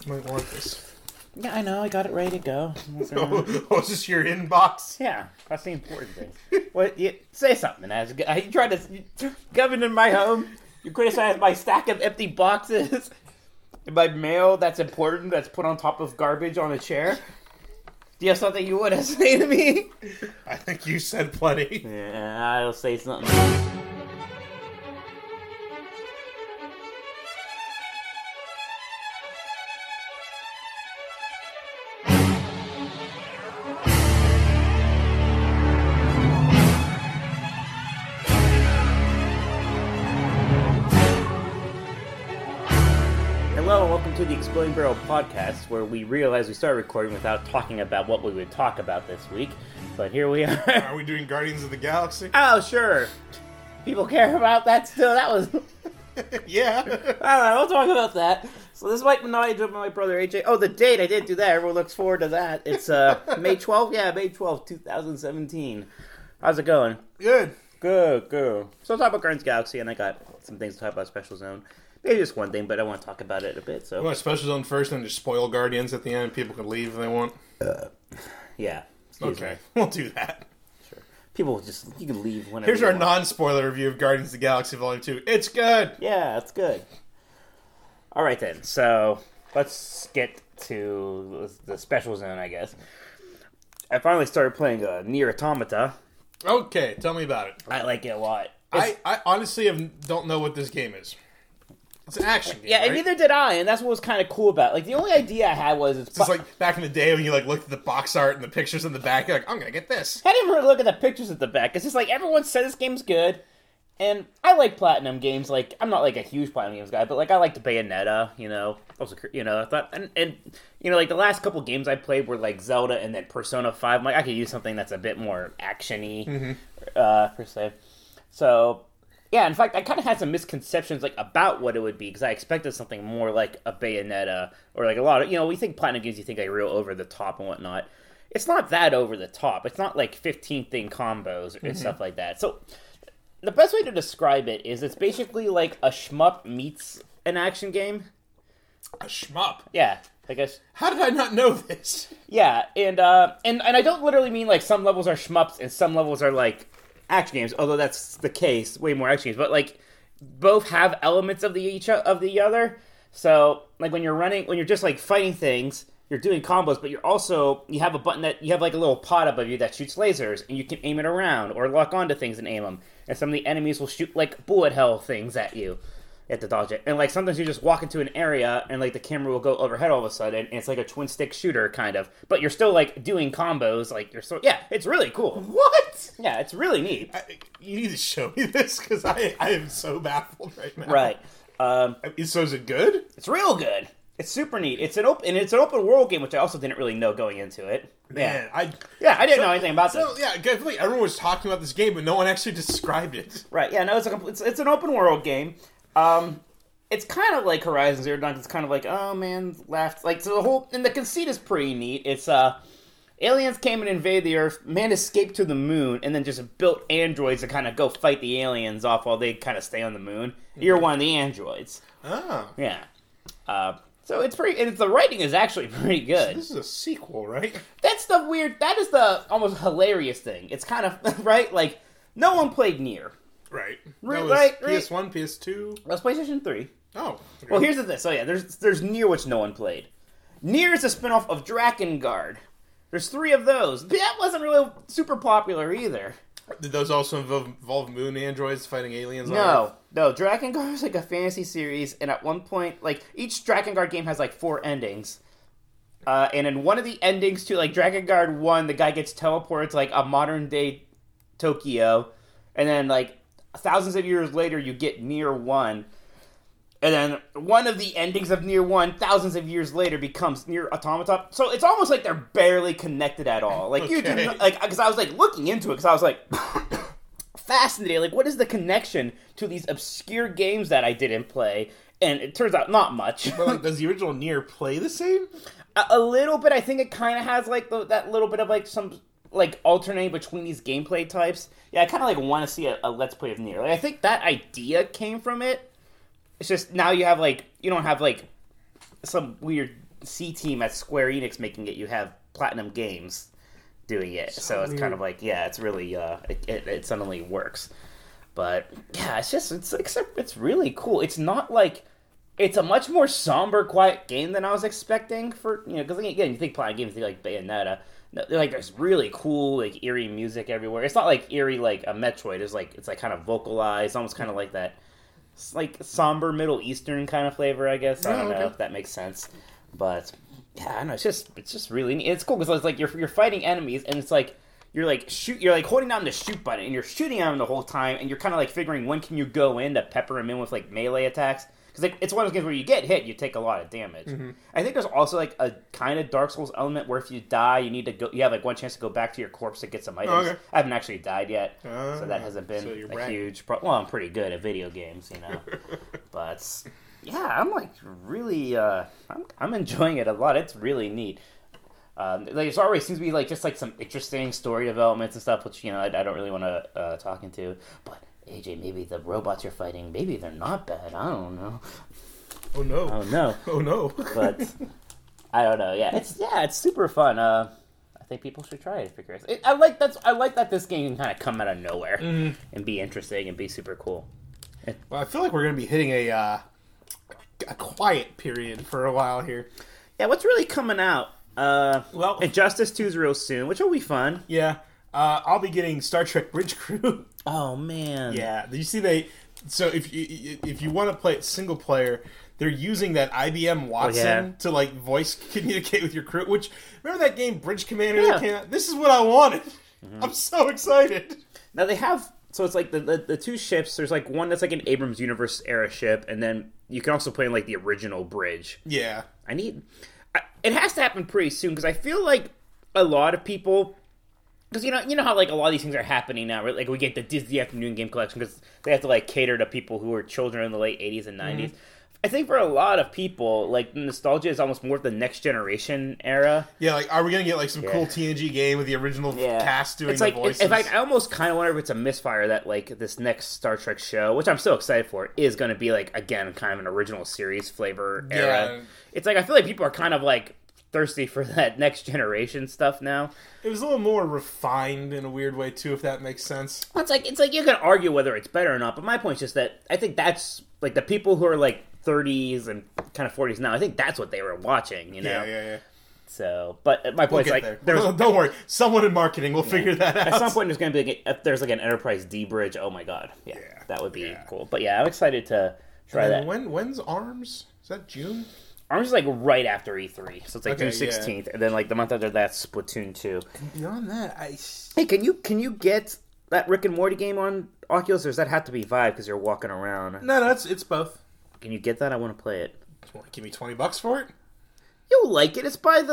You might want this. Yeah, I know. I got it ready to go. Oh, is this your inbox? Yeah, that's the important thing. What? Say something. As you tried to govern in my home, you criticize my stack of empty boxes, my mail that's important that's put on top of garbage on a chair. Do you have something you want to say to me? I think you said plenty. Yeah, I'll say something. Hello and welcome to the Exploding Barrel podcast, where we realized we started recording without talking about what we would talk about this week. But here we are. Are we doing Guardians of the Galaxy? Oh, sure. People care about that still. That was... Yeah. Alright, we'll talk about that. So this is Mike Minoy with my brother AJ. Oh, the date, I did do that. Everyone looks forward to that. It's May 12th? Yeah, May 12th, 2017. How's it going? Good. Good. So I'll talk about Guardians of the Galaxy, and I got some things to talk about Special Zone. Maybe just one thing, but I want to talk about it a bit. So You want Special Zone first and just spoil Guardians at the end and people can leave if they want? yeah. Okay, we'll do that. Sure. People you can leave whenever Here's you our want. non-spoiler review of Guardians of the Galaxy Volume 2. It's good! Yeah, it's good. All right, then. So let's get to the Special Zone, I guess. I finally started playing Nier Automata. Okay, tell me about it. I like it a lot. I honestly don't know what this game is. It's an action game, Yeah, right? and neither did I, and that's what was kind of cool about it. Like, the only idea I had was... It's just like back in the day when you looked at the box art and the pictures in the back, you're like, I'm gonna get this. I didn't even really look at the pictures at the back. It's just like, everyone said this game's good, and I like Platinum games. Like, I'm not like a huge Platinum games guy, but like, I liked Bayonetta, I thought, and like the last couple games I played were like Zelda and then Persona 5. Like, I could use something that's a bit more action-y, per se. So... yeah, in fact, I kind of had some misconceptions about what it would be, because I expected something more like a Bayonetta, or like a lot of, we think Platinum games, you think real over the top and whatnot. It's not that over the top. It's not like 15-thing combos and stuff like that. So, the best way to describe it is it's basically like a shmup meets an action game. A shmup? Yeah, I guess. How did I not know this? Yeah, and I don't literally mean like some levels are shmups and some levels are like action games, although that's the case, way more action games, but like both have elements of the other. So like when you're just like fighting things, you're doing combos, but you have a button that you have like a little pod above you that shoots lasers, and you can aim it around or lock onto things and aim them. And some of the enemies will shoot like bullet hell things at you. You have to dodge it. And like sometimes you just walk into an area and like the camera will go overhead all of a sudden, and it's like a twin stick shooter kind of, but you're still like doing combos. Like it's really cool. What? Yeah, it's really neat. You need to show me this, because I am so baffled right now. Right. So is it good? It's real good. It's super neat. It's an open world game, which I also didn't really know going into it. Man, I didn't know anything about this. So yeah, I feel like everyone was talking about this game, but no one actually described it. Right. Yeah. No, it's an open world game. It's kind of like Horizon Zero Dawn. It's kind of like, oh man, left. Like, so the conceit is pretty neat. It's aliens came and invaded the Earth. Man escaped to the moon, and then just built androids to kind of go fight the aliens off while they kind of stay on the moon. You're one of the androids. Oh, Yeah. So it's pretty, and the writing is actually pretty good. this is a sequel, right? That is the almost hilarious thing. It's kind of, right? Like, no one played Nier. Right. Right, That was right. PS1, PS2. That's PlayStation 3. Oh. Okay. Well, here's the thing. So yeah, there's Nier, which no one played. Nier is a spinoff of Drakengard. There's 3 of those. That wasn't really super popular either. Did those also involve moon androids fighting aliens? No. Drakengard is like a fantasy series, and at one point, like, each Drakengard game has like 4 endings. And in one of the endings to like Drakengard 1, the guy gets teleported to like a modern day Tokyo, and then like thousands of years later, you get Nier 1. And then one of the endings of Nier 1, thousands of years later, becomes Nier Automata. So it's almost like they're barely connected at all. Like, Okay. because I was like looking into it, because I was like fascinated. Like, what is the connection to these obscure games that I didn't play? And it turns out not much. But like, does the original Nier play the same? A little bit. I think it kind of has like that little bit of like some like alternating between these gameplay types. Yeah, I kind of like want to see a Let's Play of Nier. Like, I think that idea came from it. It's just now you don't have like some weird C team at Square Enix making it. You have Platinum Games doing it, so it's kind of like it's really it suddenly works. But yeah, it's really cool. It's not like it's a much more somber, quiet game than I was expecting for because again you think Platinum Games, you think like Bayonetta. They're like there's really cool like eerie music everywhere. It's not like eerie like a Metroid. It's like kind of vocalized, almost kind of like that. It's like somber Middle Eastern kind of flavor, I guess. I don't know if that makes sense, but yeah, I don't know. It's just really neat. It's cool because it's like you're fighting enemies, and it's like you're like holding down the shoot button, and you're shooting at them the whole time, and you're kind of like figuring when can you go in to pepper them in with like melee attacks. Because like, it's one of those games where you get hit, you take a lot of damage. Mm-hmm. I think there's also like a kind of Dark Souls element where if you die, you have like one chance to go back to your corpse to get some items. Okay. I haven't actually died yet, so that hasn't been a huge problem. Well, I'm pretty good at video games, but yeah, I'm like really, I'm enjoying it a lot. It's really neat. Like it already seems to be like just like some interesting story developments and stuff, which I don't really want to talk into, but. AJ, maybe the robots you're fighting, maybe they're not bad. I don't know. Oh no! Oh no! Oh no! But I don't know. Yeah, it's super fun. I think people should try it if you're curious. I like that this game can kind of come out of nowhere and be interesting and be super cool. Well, I feel like we're gonna be hitting a quiet period for a while here. Yeah, what's really coming out? Well, Injustice 2 is real soon, which will be fun. Yeah. I'll be getting Star Trek Bridge Crew. Oh man! Yeah, you see So if you want to play it single player, they're using that IBM Watson to like voice communicate with your crew. Which remember that game Bridge Commander that came out? This is what I wanted. Mm-hmm. I'm so excited. Now they have it's like the two ships. There's like one that's like an Abrams Universe era ship, and then you can also play in like the original Bridge. Yeah, it has to happen pretty soon because I feel like a lot of people. Because you know how like a lot of these things are happening now, right? Like we get the Disney Afternoon Game Collection because they have to like cater to people who are children in the late 80s and 90s. Mm-hmm. I think for a lot of people, like nostalgia is almost more of the next generation era. Yeah, like are we gonna get like some cool TNG game with the original cast doing the voices? In fact, I almost kind of wonder if it's a misfire that like this next Star Trek show, which I'm so excited for, is going to be like again kind of an original series flavor era. Yeah. It's like I feel like people are kind of like thirsty for that next generation stuff now. It was a little more refined in a weird way too, if that makes sense. It's like you can argue whether it's better or not, but my point is just that I think that's like the people who are like 30s and kind of 40s now. I think that's what they were watching, Yeah. So, but my point is like, don't worry, someone in marketing will figure that out. At some point, there's going to be if there's like an Enterprise D bridge. Oh my god, that would be cool. But yeah, I'm excited to try that. When's ARMS? Is that June? ARMS is like right after E3, so it's like June 16th, and then like the month after that, Splatoon 2. And beyond that, hey, can you get that Rick and Morty game on Oculus, or does that have to be Vive because you're walking around? No, it's both. Can you get that? I want to play it. Give me $20 for it. You'll like it. It's by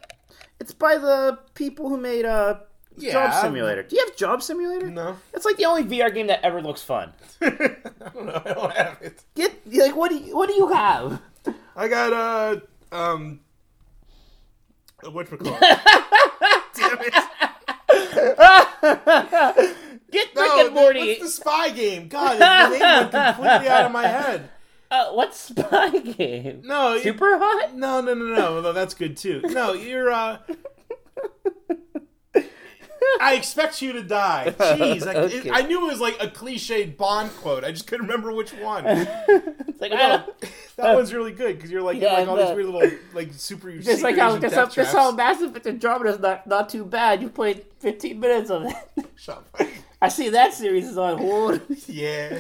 the people who made Job Simulator. Do you have Job Simulator? No. It's like the only VR game that ever looks fun. I don't know. I don't have it. What do you have? I got whatchamacallit? Damn it! Get Rick and Morty. What's the spy game? God, the name went completely out of my head. What spy game? No, Super Hot? No. Although that's good too. No, you're. I expect you to die. Jeez, Okay. I knew it was like a cliched Bond quote. I just couldn't remember which one. It's like, that one's really good because you're like, all these weird little like super. Just like how Mass Effect Andromeda is not too bad. You played 15 minutes of it. Shut up. I see that series is on hold. Yeah.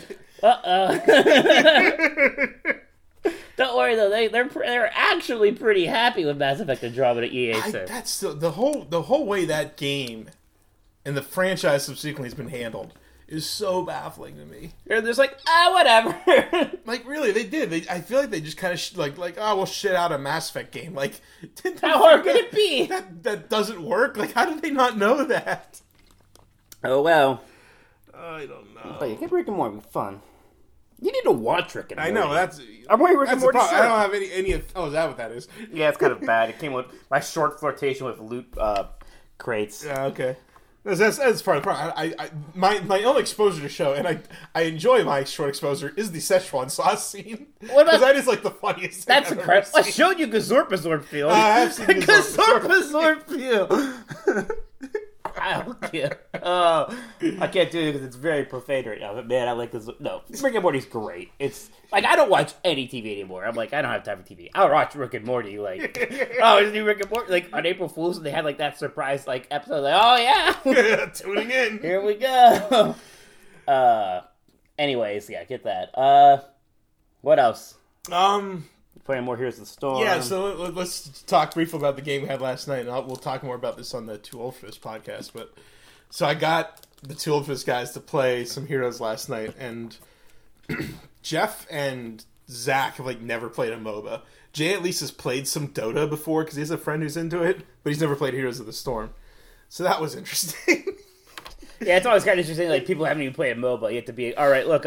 Don't worry though, they're actually pretty happy with Mass Effect Andromeda. EA said that's the whole way that game and the franchise subsequently has been handled is so baffling to me. They're just like, whatever. Like really, they did. I feel like they just kind of we'll shit out a Mass Effect game. Like, how hard could it be? That doesn't work. Like, how did they not know that? Oh well. I don't know. But you get Rick and Morty fun. You need to watch Rick and Morty. I know that's. I'm wearing Rick and Morty shirt. I don't have any. Oh, is that what that is? Yeah, it's kind of bad. It came with my short flirtation with loot crates. Yeah, okay. That's part of the problem. My only exposure to show, and I enjoy my short exposure, is the Szechuan sauce scene. Because that is like the funniest thing. That's incredible. I showed you Gazorpa Field. I have seen Gazorpa Field. I don't care. I can't do it because it's very profane right now. But man, I like this. No, Rick and Morty's great. It's like I don't watch any TV anymore. I'm like, I don't have time for TV. I'll watch Rick and Morty. Like, oh, is new Rick and Morty? Like on April Fool's, they had like that surprise like episode. Like, oh yeah, tuning in. Here we go. Anyways, yeah, get that. What else? Playing more Heroes of the Storm. Yeah, so let's talk briefly about the game we had last night, and we'll talk more about this on the Too Old for This podcast. But so I got the Too Old for This guys to play some Heroes last night, and Jeff and Zach have like never played a MOBA. Jay at least has played some Dota before because he has a friend who's into it, but he's never played Heroes of the Storm. So that was interesting. Yeah, it's always kind of interesting. Like people haven't even played a MOBA. You have to be all right. Look,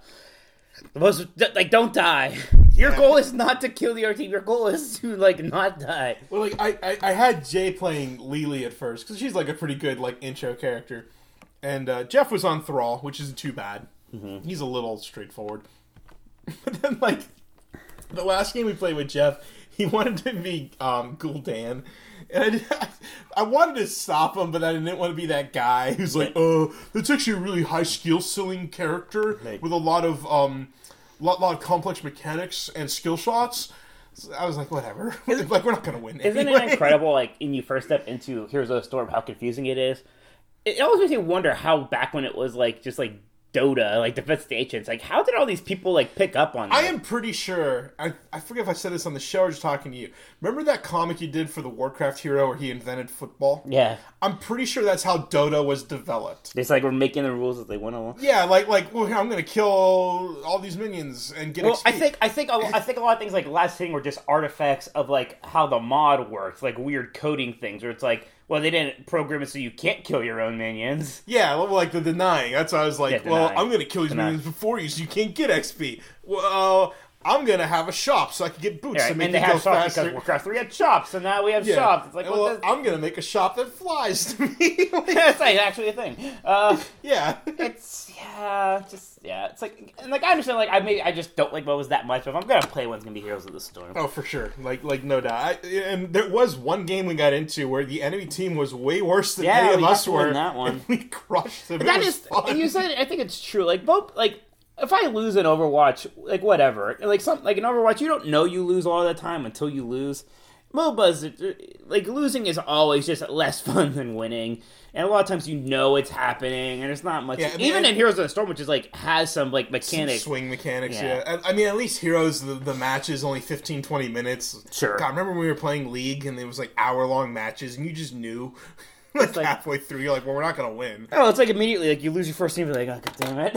don't die. Your goal is not to kill the other team. Your goal is to, like, not die. Well, like, I had Jay playing Lily at first, because she's, like, a pretty good, like, intro character. And Jeff was on Thrall, which isn't too bad. Mm-hmm. He's a little straightforward. But then, like, the last game we played with Jeff, he wanted to be Gul'dan. And I wanted to stop him, but I didn't want to be that guy who's like, that's actually a really high skill-ceiling character with a lot of complex mechanics and skill shots. So I was like, whatever. Like, we're not going to win Isn't it incredible, like, when you first step into Heroes of the Storm, how confusing it is? It always makes me wonder how back when it was, like, just, like, Dota, like, Defense of the Ancients, like, how did all these people, like, pick up on that? I am pretty sure, I forget if I said this on the show or just talking to you. Remember that comic you did for the Warcraft hero where he invented football? Yeah. I'm pretty sure that's how Dota was developed. It's like we're making the rules as they went along. Yeah, like well, I'm going to kill all these minions and get XP. I think a lot of things like last thing were just artifacts of like how the mod works, like weird coding things where it's like, well, they didn't program it so you can't kill your own minions. Yeah, like the denying. That's why I was like, well, I'm going to kill these minions before you so you can't get XP. Well, I'm going to have a shop so I can get boots to make it go faster. Because Warcraft 3 had shops, and now we have shops. It's like, well, I'm going to make a shop that flies to me. That's actually a thing. Yeah. It's like, and like I understand, like I just don't like MOBAs that much, but if I'm going to play one, it's going to be Heroes of the Storm. Oh, for sure. Like no doubt. And there was one game we got into where the enemy team was way worse than any of us were. That one. And we crushed them. That is fun. And you said, I think it's true. Like both, like. If I lose an Overwatch, like whatever, like in Overwatch, you don't know you lose all the time until you lose. MOBAs, like losing is always just less fun than winning, and a lot of times you know it's happening, and there's not much. Yeah, even in Heroes of the Storm, which is like has some like mechanics, some swing mechanics. Yeah. I mean, at least Heroes, the match is only 15-20 minutes. Sure. God, I remember when we were playing League, and it was like hour-long matches, and you just knew. Like halfway through, you're like, well, we're not going to win. Oh, it's like immediately, like, you lose your first team, you're like, oh, god damn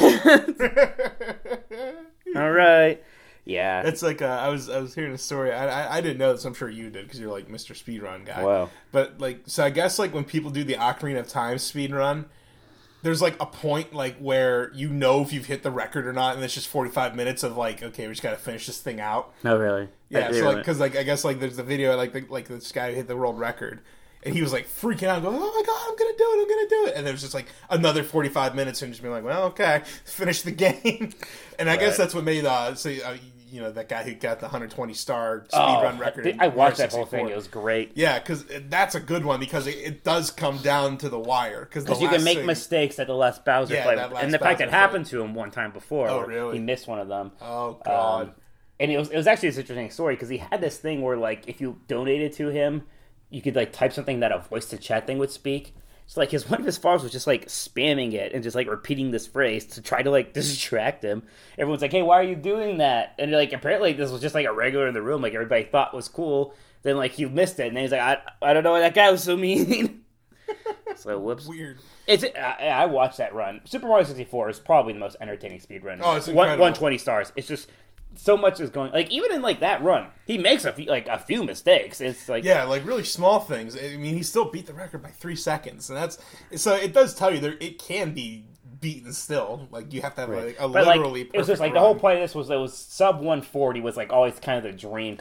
it. All right. Yeah. It's like, I was hearing a story, I didn't know this, I'm sure you did, because you're like Mr. Speedrun guy. Wow. But, like, so I guess, like, when people do the Ocarina of Time speedrun, there's, like, a point, like, where you know if you've hit the record or not, and it's just 45 minutes of, like, okay, we just got to finish this thing out. Oh, really? Yeah, so, like, because, like, I guess, like, there's the video, like this guy who hit the world record. And he was like freaking out, going, "Oh my god, I'm gonna do it!" And there was just like another 45 minutes, and just being like, "Well, okay, finish the game." And I guess that's what made that guy who got the 120 star speedrun record. I watched that whole thing; it was great. Yeah, because that's a good one because it does come down to the wire. Because you can make mistakes at the last Bowser fight, and the fact that happened to him one time before. Oh, really? He missed one of them. Oh god! And it was actually an interesting story because he had this thing where like if you donated to him, you could like type something that a voice to chat thing would speak. So like one of his followers was just like spamming it and just like repeating this phrase to try to like distract him. Everyone's like, "Hey, why are you doing that?" And like apparently this was just like a regular in the room, like everybody thought was cool. Then like he missed it, and then he's like, "I don't know why that guy was so mean." So whoops. Weird. I watched that run. Super Mario 64 is probably the most entertaining speed run. Oh, it's incredible. 120 stars. It's just. So much is going like even in like that run, he makes a few mistakes. It's like like really small things. I mean, he still beat the record by 3 seconds, and that's so. It does tell you it can be beaten still. Like you have to have like a literally. It was just like the whole point of this was it was sub 140 was like always kind of the dream because like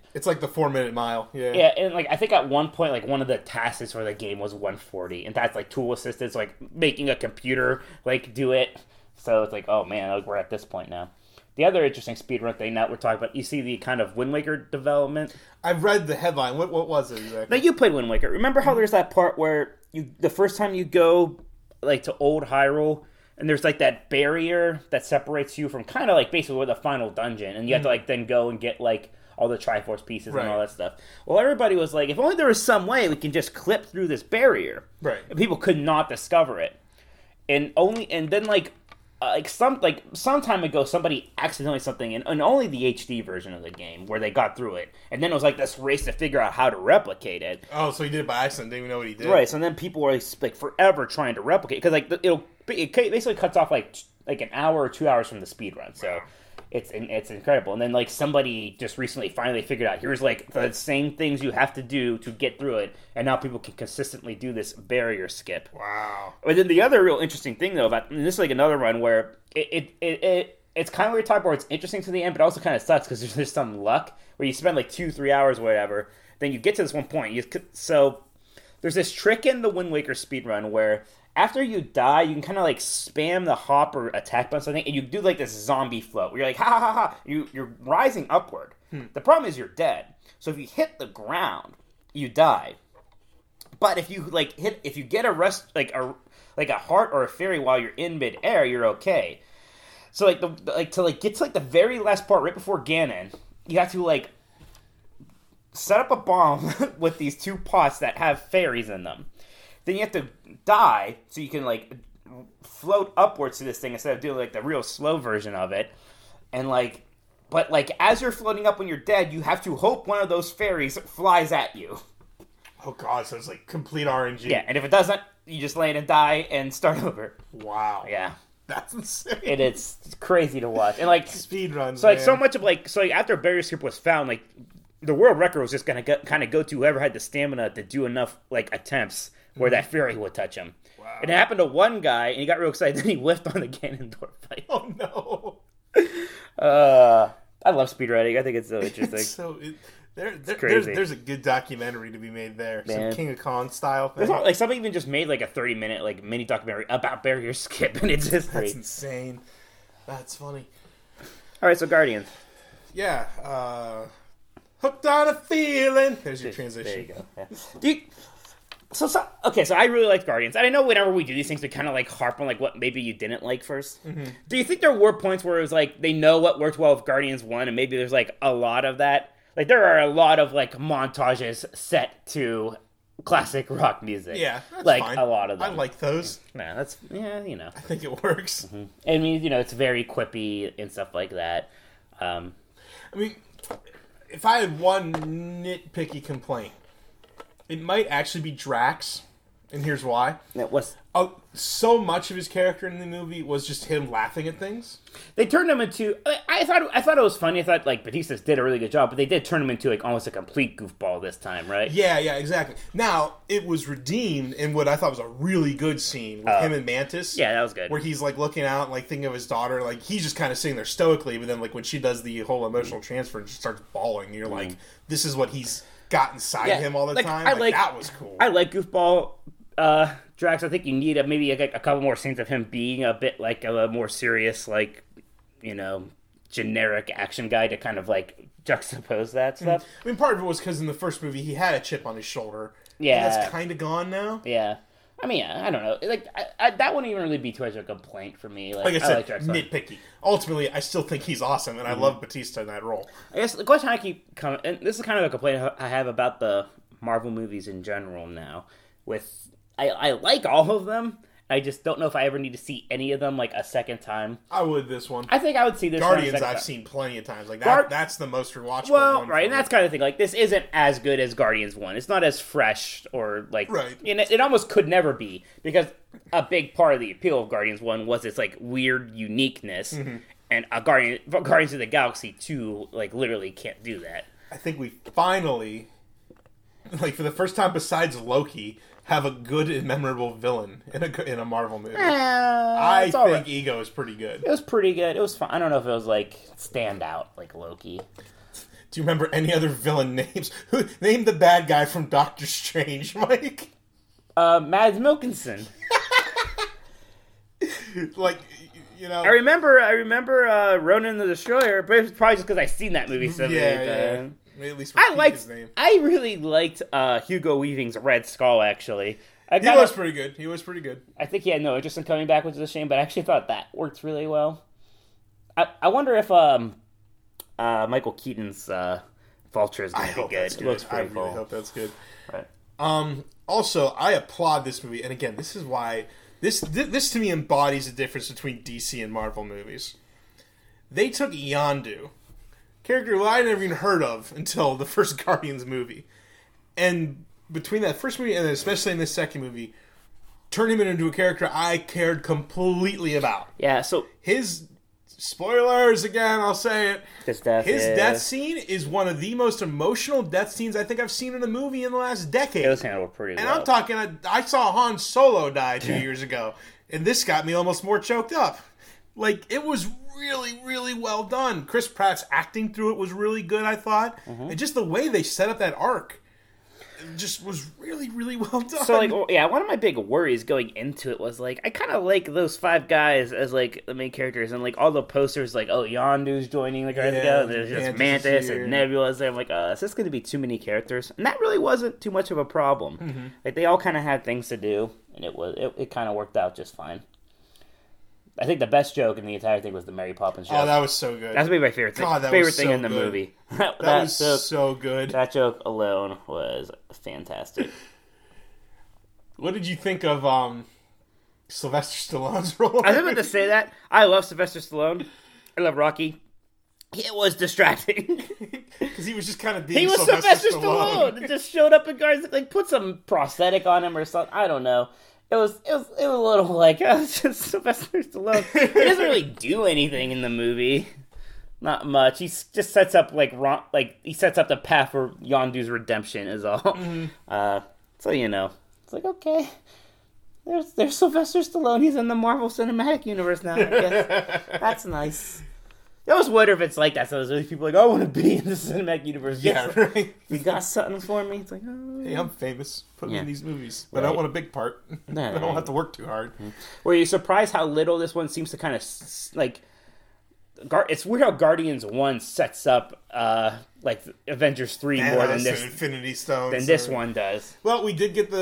It's like the 4-minute mile. Yeah. Yeah, and like I think at one point, like one of the tasks for the game was 140, and that's like tool assistance, like making a computer like do it. So it's like, oh man, like, we're at this point now. The other interesting speedrun thing that we're talking about, you see the kind of Wind Waker development. I've read the headline. What was it exactly? Now you played Wind Waker. Remember how there's that part where the first time you go like to Old Hyrule, and there's like that barrier that separates you from kind of like basically the final dungeon, and you have to like then go and get like all the Triforce pieces and all that stuff. Well, everybody was like, if only there was some way we can just clip through this barrier. Right. And people could not discover it, and then some time ago, somebody accidentally something in only the HD version of the game where they got through it, and then it was like this race to figure out how to replicate it. Oh, so he did it by accident. Didn't even know what he did. Right. So then people were like forever trying to replicate because like it basically cuts off like an hour or 2 hours from the speed run. So it's incredible. And then like somebody just recently finally figured out here's like the same things you have to do to get through it, and now people can consistently do this barrier skip. Wow. But then the other real interesting thing though this is like another run where it's kind of where you talk about it's interesting to the end, but also kind of sucks because there's some luck where you spend like 2-3 hours or whatever, then you get to this one point. So there's this trick in the Wind Waker speedrun where after you die, you can kind of like spam the hop or attack button something, and you do like this zombie float where you're like, ha ha ha ha, you're rising upward. The problem is you're dead. So if you hit the ground, you die. But if you get a rest like a heart or a fairy while you're in midair, you're okay. So to get to like the very last part right before Ganon, you have to like set up a bomb with these 2 pots that have fairies in them. Then you have to die so you can like float upwards to this thing instead of doing like the real slow version of it. And but as you're floating up when you're dead, you have to hope one of those fairies flies at you. Oh god, so it's like complete RNG. Yeah, and if it doesn't, you just land and die and start over. Wow. Yeah. That's insane. It's crazy to watch. And like speedruns. So like so much of so after barrier skip was found, like the world record was just gonna kind of go to whoever had the stamina to do enough like attempts where that fairy would touch him. Wow. And it happened to one guy, and he got real excited, then he whiffed on the Ganondorf fight. Oh, no. I love speedrunning. I think it's so interesting. There's a good documentary to be made there. Man. Some King of Kong style thing. Like somebody even just made like a 30-minute like mini documentary about barrier skip and its history. That's insane. That's funny. All right, so Guardians. Yeah. Hooked on a feeling. There's your transition. There you go. Yeah. So I really liked Guardians. And I know whenever we do these things, we kind of like harp on like what maybe you didn't like first. Mm-hmm. Do you think there were points where it was like they know what worked well with Guardians 1 and maybe there's like a lot of that? Like there are a lot of like montages set to classic rock music. Yeah, that's like fine. A lot of them. I like those. Nah, that's I think it works. Mm-hmm. I mean, it's very quippy and stuff like that. I mean, if I had one nitpicky complaint, it might actually be Drax, and here's why. It was so much of his character in the movie was just him laughing at things. They turned him into. I thought it was funny. I thought like Batista did a really good job, but they did turn him into like almost a complete goofball this time, right? Yeah, exactly. Now it was redeemed in what I thought was a really good scene with him and Mantis. Yeah, that was good. Where he's like looking out, like thinking of his daughter, like he's just kind of sitting there stoically, but then like when she does the whole emotional transfer and just starts bawling, you're like, this is what he's got inside him all the time. That was cool. I like goofball Drax. I think you need maybe a couple more scenes of him being a bit like a more serious, like generic action guy to kind of like juxtapose that stuff. I mean, part of it was because in the first movie he had a chip on his shoulder. Yeah, and that's kind of gone now. Yeah. I mean, I don't know. Like, that wouldn't even really be too much of a complaint for me. Like I said, nitpicky. Ultimately, I still think he's awesome, and I love Batista in that role. I guess the question I keep coming, and this is kind of a complaint I have about the Marvel movies in general now. I like all of them. I just don't know if I ever need to see any of them like a second time. I would this one. I think I would see this Guardians one I've seen plenty of times. Like that's the most rewatchable one. Right, and that's kind of the thing. Like this isn't as good as Guardians 1. It's not as fresh or like it almost could never be because a big part of the appeal of Guardians 1 was its like weird uniqueness. Mm-hmm. And Guardians of the Galaxy 2 like literally can't do that. I think we finally like for the first time besides Loki have a good and memorable villain in a Marvel movie. I think right. Ego is pretty good. It was pretty good. It was fun. I don't know if it was like stand out like Loki. Do you remember any other villain names? Name the bad guy from Doctor Strange, Mike. Mads Mikkelsen. Like, you know, I remember Ronan the Destroyer, but it's probably just because I've seen that movie so many times. At least his name. I really liked Hugo Weaving's Red Skull, actually. He was pretty good. I think he had no interest in coming back, which is a shame, but I actually thought that worked really well. I wonder if Michael Keaton's Vulture is going to be good. It looks pretty cool. I really hope that's good. Right. Also, I applaud this movie, and again, this is why this to me embodies the difference between DC and Marvel movies. They took Yondu, character who I never even heard of until the first Guardians movie, and between that first movie and then especially in this second movie, turned him into a character I cared completely about. Yeah, so his spoilers again, I'll say it. His death scene is one of the most emotional death scenes I think I've seen in a movie in the last decade. It was handled pretty well. And I'm talking, I saw Han Solo die 2 years ago, and this got me almost more choked up. Like, it was really, really well done. Chris Pratt's acting through it was really good, I thought. Mm-hmm. And just the way they set up that arc just was really, really well done. So, like, yeah, one of my big worries going into it was, like, I kind of like those 5 guys as, like, the main characters, and, like, all the posters, like, oh, Yondu's joining the Guardians of the Galaxy, and there's just Mantis and Nebula's there. I'm like, is this going to be too many characters? And that really wasn't too much of a problem. Mm-hmm. Like, they all kind of had things to do, and it kind of worked out just fine. I think the best joke in the entire thing was the Mary Poppins joke. Oh, that was so good. That's maybe my favorite thing. God, favorite thing in the movie. That was so good. That joke alone was fantastic. What did you think of Sylvester Stallone's role? I was about to say that. I love Sylvester Stallone. I love Rocky. It was distracting. Because he was just kind of being He was Sylvester Stallone. It just showed up and guys like put some prosthetic on him or something. I don't know. It was a little like, it's just Sylvester Stallone. He doesn't really do anything in the movie. Not much. He just sets up he sets up the path for Yondu's redemption is all. Mm-hmm. So it's like, okay, there's Sylvester Stallone. He's in the Marvel Cinematic Universe now. I guess that's nice. I always wonder if it's like that. So there's people like, I want to be in the Cinematic Universe. Yeah, right. You got something for me? It's like, oh. Hey, I'm famous. Put me in these movies. But I don't want a big part. I don't have to work too hard. Were you surprised how little this one seems to kind of, like, it's weird how Guardians 1 sets up, like, Avengers 3 more than this. Infinity Stones. Than this one does. Well, we did get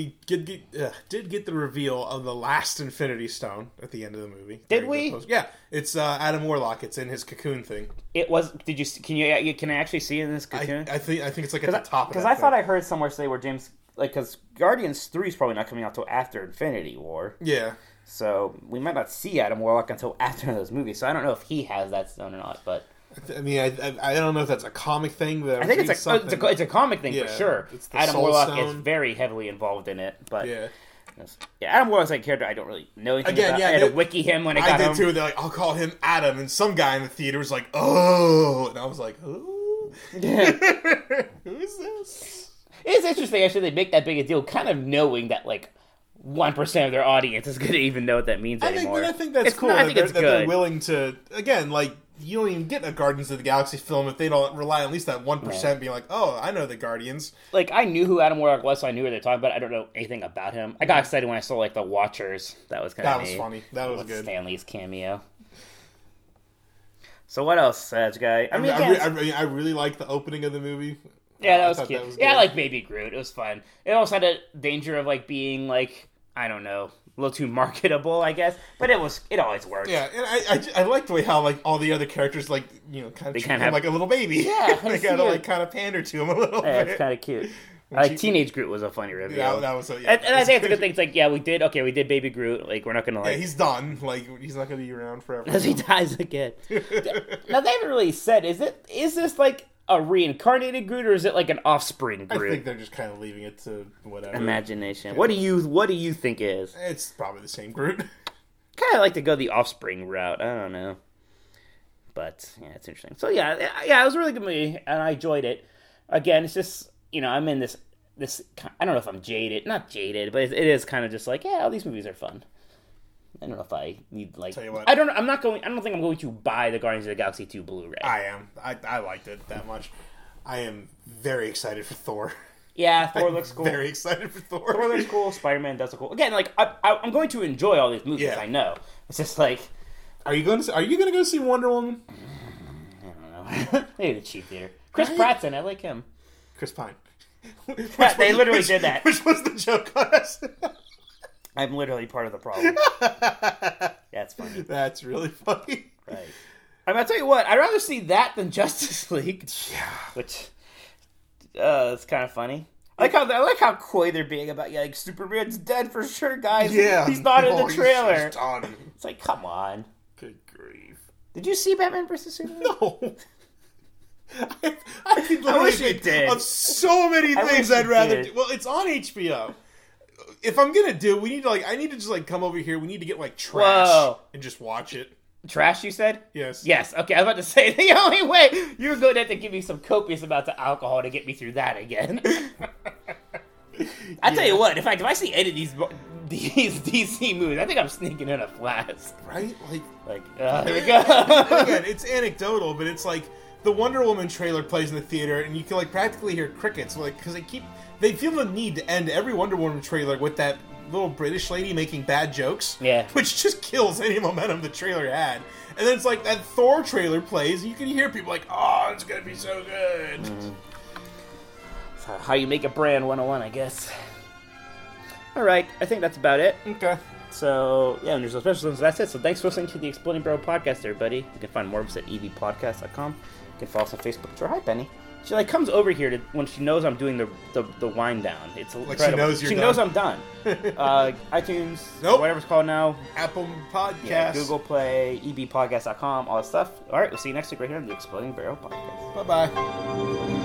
did get the reveal of the last Infinity Stone at the end of the movie. Did we? Yeah, it's Adam Warlock. It's in his cocoon thing. It was. Did you? Can I actually see it in this cocoon? I think it's like at the top. Because I thought I heard somewhere say where James, like, because Guardians 3 is probably not coming out till after Infinity War. Yeah. So we might not see Adam Warlock until after those movies. So I don't know if he has that stone or not. But I mean, I don't know if that's a comic thing. I think it's a comic thing for sure. Adam Warlock is very heavily involved in it. But yeah, Adam Warlock's like a character I don't really know anything about. I had to wiki him when I got home. I did too. They're like, I'll call him Adam, and some guy in the theater was like, oh, and I was like, oh, yeah. Who is this? It's interesting actually they make that big a deal, kind of knowing that like 1% of their audience is going to even know what that means anymore. I think that's cool. That they're willing to, again, like, you don't even get a Guardians of the Galaxy film if they don't rely on at least that 1% being like, oh, I know the Guardians. Like, I knew who Adam Warlock was, so I knew what they're talking about. I don't know anything about him. I got excited when I saw, like, the Watchers. That was kind of neat. That was funny. That was good. Stan Lee's cameo. So what else, guy? I really liked the opening of the movie. Yeah, that was cute. I like Baby Groot. It was fun. It also had a danger of, like, being, like, I don't know, a little too marketable, I guess. But it always worked. Yeah, and I like the way how, like, all the other characters, like, kind of treat him like a little baby. Yeah. They gotta, like, kind of pander to him a little bit. It's kind of cute. Teenage Groot was a funny reveal. Yeah, that was. And I think it's a good thing. It's like, we did Baby Groot. Like, we're not gonna like. Yeah, he's done. Like, he's not gonna be around forever. Because he dies again. Now they haven't really said. Is this like a reincarnated Groot or is it like an offspring Groot? I think they're just kind of leaving it to whatever imagination. Yeah. What do you think it is? It's probably the same Groot. Kind of like to go the offspring route. I don't know, but yeah, it's interesting. So yeah, it was a really good movie and I enjoyed it. Again, it's just. I'm in this. I don't know if I'm not jaded, but it is kind of just like, all these movies are fun. I don't know if I need like. Tell you what. I don't think I'm going to buy the Guardians of the Galaxy 2 Blu-ray. I am. I liked it that much. I am very excited for Thor. Yeah, Thor looks cool. Very excited for Thor. Thor looks cool. Spider-Man does look cool. Again, like I'm going to enjoy all these movies. Yeah. I know. It's just like. Are you going to go see Wonder Woman? I don't know. Maybe the cheap theater. Chris Pratt's in. I like him. Chris Pine. They literally did that. Which was the joke on us? I'm literally part of the problem. That's funny. That's really funny. Right. I'll tell you what. I'd rather see that than Justice League. Yeah. Which, it's kind of funny. I like how coy they're being about like Superman's dead for sure, guys. Yeah. He's not in the trailer. He's done. It's like, come on. Good grief. Did you see Batman vs Superman? No. I could literally wish you think did. of so many things I'd rather do. Well, it's on HBO. If I'm gonna do, I need to just come over here. We need to get trash and just watch it. Trash, you said? Yes. Yes. Okay, I was about to say the only way you were going to have to give me some copious amounts of alcohol to get me through that again. I tell you what, if I see any of these DC movies, I think I'm sneaking in a flask. Right? Here we go. Again, it's anecdotal, but it's like the Wonder Woman trailer plays in the theater, and you can practically hear crickets, because they feel the need to end every Wonder Woman trailer with that little British lady making bad jokes, which just kills any momentum the trailer had. And then it's like that Thor trailer plays, and you can hear people oh, it's gonna be so good. So how you make a brand 101, I guess. Alright, I think that's about it. Okay. So, yeah, and there's no special, so that's it. So thanks for listening to the Exploding Barrel Podcast, everybody. You can find more of us at evpodcast.com. You can follow us on Facebook. Twitter. Hi, Penny. She comes over here when she knows I'm doing the wind down. It's incredible. She knows I'm done. iTunes, nope. Whatever it's called now. Apple Podcasts. Yeah, Google Play, ebpodcast.com, all that stuff. All right, we'll see you next week right here on the Exploding Barrel Podcast. Bye-bye.